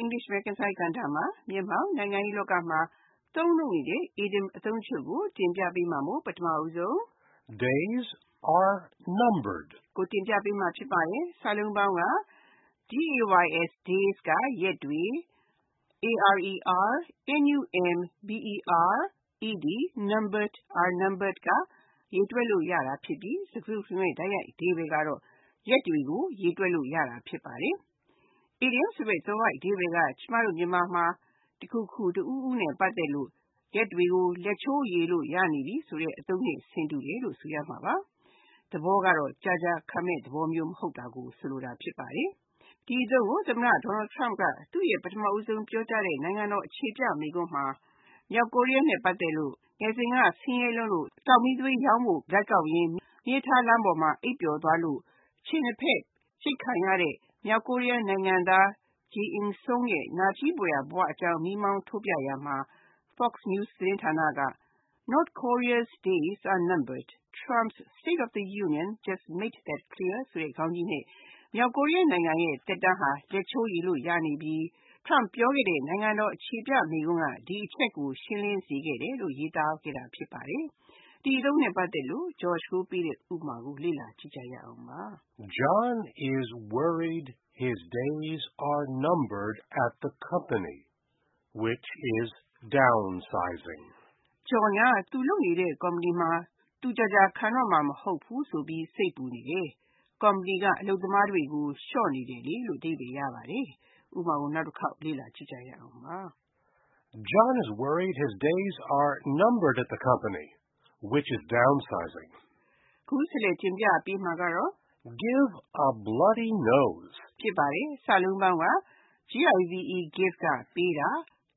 English နဲ့ကန်ဆိုင်ကန်တာမှာမြန်မာနိုင်ငံရေးလောကမှာသုံးလို့နေတဲ့ idiom အသုံးချုပ်ကိုတင်ပြပေးမှာမို့ပထမဦးဆုံး Days are numbered ကိုတင်ပြပေးမှာဖြစ်ပါတယ်။စာလုံးပေါင်းက DAYS days ကရက်တွေ numbered are numbered ကရေတွက်လို့ရတာဖြစ်ပြီးစကားစုတခုလုံးရဲ့တိုက်ရိုက်အဓိပ္ပာယ်ကတော့ရက်တွေကိုရေတွက်လို့ရတာဖြစ်ပါတယ်။ idiom ဆိုတဲ့သွယ်ဝိုက်အဓိပ္ပာယ်ကကျမတို့မြန်မာမှာတခုခုတဦးဦးနဲ့ပတ်သက်လို့ရက်တွေကိုလက်ချိုးရေလို့ရနေပြီဆိုတဲ့အသုံးနဲ့ဆင်တူတယ်လို့ဆိုရမှာပါ။သဘောကတော့ကြာကြာခံမဲ့သဘောမျိုးမဟုတ်တာကိုဆိုလိုတာဖြစ်ပါတယ်။ဒီအသုံးကိုသမ္မတ Donald Trump ကသူ့ရဲ့ပထမဦးဆုံးပြောကြားတဲ့နိုင်ငံတော်အခြေပြမိန့်ခွန်းမှာမြောက်ကိုရီးယားနဲ့ပတ်သက်လို့ငယ်စဉ်ကဆင်းရဲလွန်းလို့တောင်မီးသွေးရောင်းဖို့ဓာတ်ကောက်ရင်းမြေထားလမ်းပေါ်မှာအိပ်ပျော်သွားလို့ခြေနှစ်ဖက်ချိတ်ခံရတဲ့မြောက်ကိုရီးယားနိုင်ငံသား Ji In-sung ရဲ့နာကျည်းပွေရာဘဝအကြောင်းမီးမောင်းထိုးပြရာမှာ Fox News သတင်းဌာနက North Korea's days are numbered. Trump's State of the Union just made that clear ဆိုတဲ့ခေါင်းကြီးနဲ့မြောက်ကိုရီးယားနိုင်ငံရဲ့တက်တန်းဟာလက်ချိုးရည်လို့ရနေပြီး Trump ပြောခဲ့တဲ့နိုင်ငံတော်အခြေပြမိန့်ခွန်းကဒီအချက်ကိုရှင်းလင်းစေခဲ့တယ်လို့ရေးသားခဲ့တာဖြစ်ပါတယ်။ဒီအသုံးနဲ့ပတ်သက်လို့ George ကိုပေးတဲ့ဥပမာကိုလေ့လာကြည့်ကြရအောင်ပါ။ John is worried his days are numbered at the company, which is downsizing. John ကသူလုပ်နေတဲ့ကုမ္ပဏီမှာသူကြာကြာခံတော့မှာမဟုတ်ဘူးဆိုပြီးစိတ်ပူနေတယ်။ကုမ္ပဏီကအလုပ်သမားတွေကိုလျှော့နေတယ်လေလို့အဓိပ္ပာယ်ရပါတယ်။ဥပမာကိုနောက်တစ်ခေါက်လေ့လာကြည့်ကြရအောင်ပါ။ John is worried his days are numbered at the company, which is downsizing. ခုဆက်လက်တင်ပြပေးမှာကတော့ Give a bloody nose ဖြစ်ပါတယ်။စာလုံးပေါင်းက give ကပေးတာ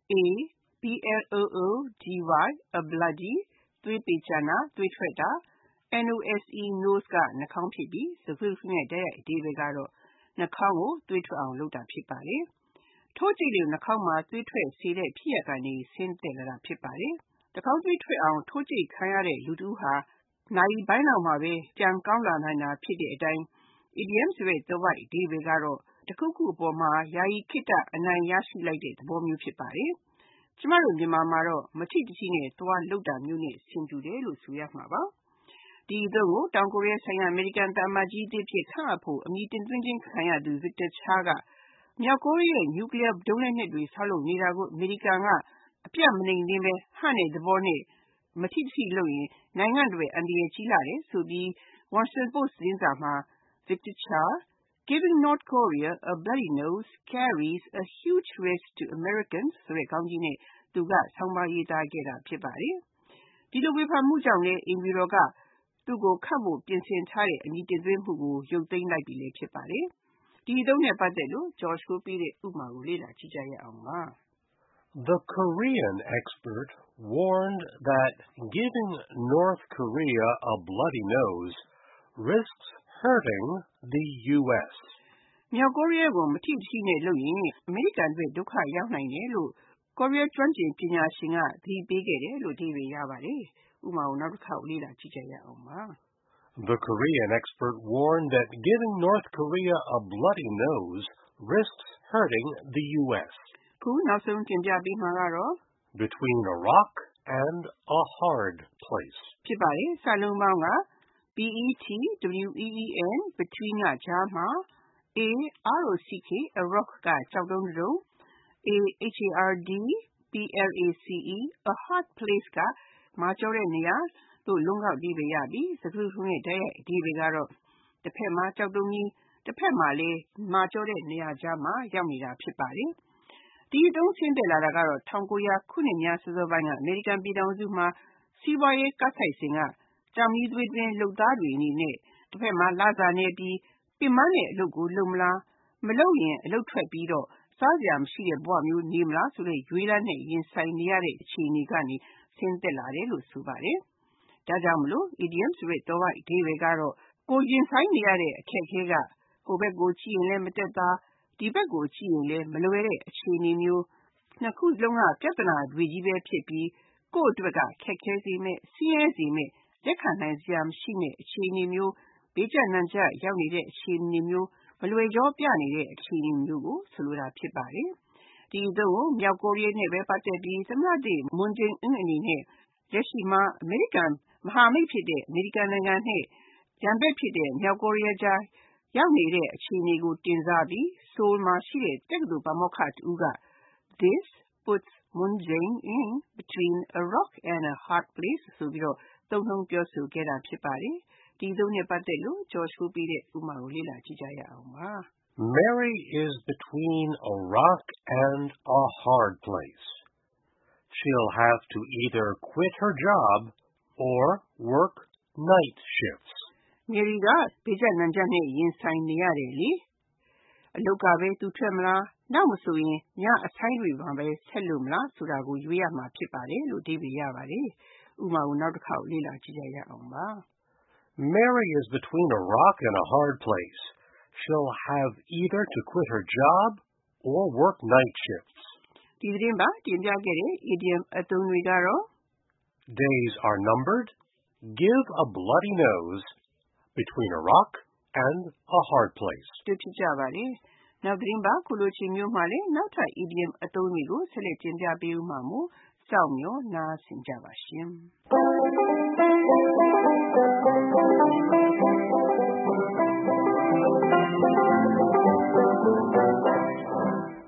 bloody a bloody သွေးပေချာနာသွေးထွက်တာ nose ကနှာခေါင်းဖြစ်ပြီးစကားစုတခုလုံးရဲ့တိုက်ရိုက်အဓိပ္ပာယ်ကတော့နှာခေါင်းကိုသွေးထွက်အောင်လုပ်တာဖြစ်ပါတယ်။ထိုးကြည့်လို့နှာခေါင်းမှာသွေးထွက်စေတဲ့ဖြစ်ရပ်ကနေဆင်းသက်လာတာဖြစ်ပါတယ်။နှာခေါင်းသွေးထွက်အောင်ထိုးကြည့်ခံရတဲ့လူတစ်ဦးဟာနာရီပိုင်းလောက်မှာပဲပြန်ကောင်းလာနိုင်တာဖြစ်တဲ့အတိုင်း idiom ဆိုတဲ့သွယ်ဝိုက်အဓိပ္ပာယ်ကတော့တခုခုအပေါ်မှာယာယီခေတ္တအနိုင်ရရှိလိုက်တဲ့သဘောမျိုးဖြစ်ပါတယ်။ကျမတို့မြန်မာမှာတော့မထိတထိနဲ့သွားလှုပ်တာမျိုးနဲ့ဆင်တူတယ်လို့ဆိုရမှာပါ။ဒီအသုံးကိုတောင်ကိုရီးယားဆိုင်ရာအမေရိကန်သံအမတ်ကြီးအသစ်ဖြစ်ခန့်အပ်ဖို့အမည်တင်သွင်းခြင်းခံရသူ Victor Cha ကမြောက်ကိုရီးယားရဲ့နျူကလီးယားဒုံးလက်နက်တွေဆောက်လုပ်နေတာကိုအမေရိကန်ကအပြတ်မနှိမ်နှင်းပဲဟန့်တဲ့သဘောနဲ့မထိတထိလုပ်ရင်နိုင်ငံတွေအန္တရာယ်ကြီးလာတယ်ဆိုပြီး Washington Post သတင်းစာမှာ Victor Cha Giving North Korea a bloody nose carries a huge risk to Americans ဆိုတဲ့ခေါင်းကြီးနဲ့သူကဆောင်းပါးရေးသားခဲ့တာဖြစ်ပါတယ်။ဒီလိုဝေဖန်မှုကြောင့်လည်းအိမ်ဖြူတော်ကသူ့ကိုခန့်ဖို့ပြင်ဆင်ထားတဲ့အမည်တင်သွင်းမှုကိုရုပ်သိမ်းလိုက်ပြီလည်းဖြစ်ပါတယ်။ဒီအသုံးနဲ့ပတ်သက်လို့ George ကိုပေးတဲ့ဥပမာကိုလေ့လာကြည့်ကြရအောင်ပါ။ The Korean expert warned that giving North Korea a bloody nose risks hurting the U.S. မြောက်ကိုရီးယားကိုမထိတထိနဲ့လုပ်ရင်အမေရိကန်အတွက်ဒုက္ခရောက်နိုင်တယ်လို့ကိုရီးယားကျွမ်းကျင်ပညာရှင်ကသတိပေးခဲ့တယ်လို့အဓိပ္ပာယ်ရပါတယ်။ဥပမာကိုနောက်တစ်ခေါက်လေ့လာကြည့်ကြရအောင်ပါ။ The Korean expert warned that giving North Korea a bloody nose risks hurting the U.S. ခုနောက်ဆုံးတင်ပြပေးမှာကတော့ Between a rock and a hard place ဖြစ်ပါတယ်။စာလုံးပေါင်းက between ကကြားမှာ a rock ကကြောက်တုံးတစ်တုံး a hard place ကမာကျောတဲ့နေရာလို့လုံးကောက်အဓိပ္ပာယ်ရပြီးစကားစုတခုလုံးရဲ့တိုက်ရိုက်အဓိပ္ပာယ်ကတော့တစ်ဖက်မှာကြောက်တုံးကြီးတစ်ဖက်မှာလည်းမာကျောတဲ့နေရာကြားမှာရောက်နေတာဖြစ်ပါတယ်။ဒီအသုံးဆင်းသက်လာတာကတော့1900ခုနှစ်များစောစောပိုင်းကအမေရိကန်ပြည်ထောင်စုမှာစီးပွားရေးကပ်ဆိုက်စဉ်ကကျောက်မီးသွေးတွင်းလုပ်သားတွေအနေနဲ့တစ်ဖက်မှာလစာနေပြီးပင်မတဲ့အလုပ်ကိုလုပ်မလားမလုပ်ရင်အလုပ်ထွက်ပြီးတော့စားစရာမရှိတဲ့ဘဝမျိုးနေမလားဆိုတဲ့ရွေးလန်းနဲ့ရင်ဆိုင်နေရတဲ့အခြေအနေကနေဆင်းသက်လာတယ်လို့ဆိုပါတယ်။ဒါကြောင့်မလို့ idiom ဆိုတဲ့သွယ်ဝိုက်အဓိပ္ပာယ်ကတော့ကိုရင်ဆိုင်နေရတဲ့အခက်အခဲကဟိုဘက်ကိုကြည့်ရင်လည်းမတက်တာဒီဘက်ကိုကြည့်ရင်လည်းမလွယ်တဲ့အခြေအနေမျိုးနှစ်ခုလုံးကပြဿနာတွေကြီးပဲဖြစ်ပြီးကိုယ့်အတွက်ကခက်ခဲစေမဲ့ဆင်းရဲစေမဲ့လက်ခံနိုင်စရာမရှိမဲ့အခြေအနေမျိုးဘေးကျနံကျရောက်နေတဲ့အခြေအနေမျိုးမလွယ်ကြောပြနေတဲ့အခြေအနေမျိုးကိုဆိုလိုတာဖြစ်ပါတယ်ဒီအသုံးကိုမြောက်ကိုရီးယားနဲ့ပဲပတ်သက်ပြီးသမ္မတသစ်မွန်ဂျေအင်းအနေနဲ့လက်ရှိမှာအမေရိကန်မဟာမိတ်ဖြစ်တဲ့အမေရိကန်နိုင်ငံနဲ့ရန်ဘက်ဖြစ်တဲ့မြောက်ကိုရီးယားကြားရောက်နေတဲ့အခြေအနေကိုတင်စားပြီးဆိုးလ်မှာရှိတဲ့တက္ကသိုလ်ပါမောက္ခတူက This puts Moon Jae-in between a rock and a hard place ဆိုပြီးတော့သုံးနှုန်းပြောဆိုခဲ့တာဖြစ်ပါတယ်။ဒီသုံးနဲ့ပတ်သက်လို့ George ကိုပြီးတဲ့ဥပမာကိုလေ့လာကြည့်ကြရအောင်ပါ။ Mary is between a rock and a hard place. She'll have to either quit her job or work night shifts. Mary ကဘေးကျနံကျနဲ့ရင်ဆိုင်နေရတယ်လေ။အလုပ်ကပဲသူထွက်မလားနောက်မဆိုရင်ညအဆိုင်တွေမှာပဲဆက်လို့မလားဆိုတာကိုရွေးရမှာဖြစ်ပါတယ်လို့အဓိပ္ပာယ်ရပါတယ်။ဥပမာကိုနောက်တစ်ခေါက်လေ့လာကြည့်ကြရအောင်ပါ။ Mary is between a rock and a hard place. She'll have either to quit her job or work night shifts. ဒီသတင်းပါတင်ပြခဲ့တဲ့ idiom အသုံးတွေကတော့ Days are numbered, give a bloody nose, between a rock and a hard place. တွေ့ဖြစ်ကြပါတယ်။နောက်သတင်းပါခုလိုချင်းမျိုးမှလည်းနောက်ထပ် idiom အသုံးတွေကိုဆက်လက်တင်ပြပေးဦးမှာမို့စောင့်မျှော်နားဆင်ကြပါရှင်။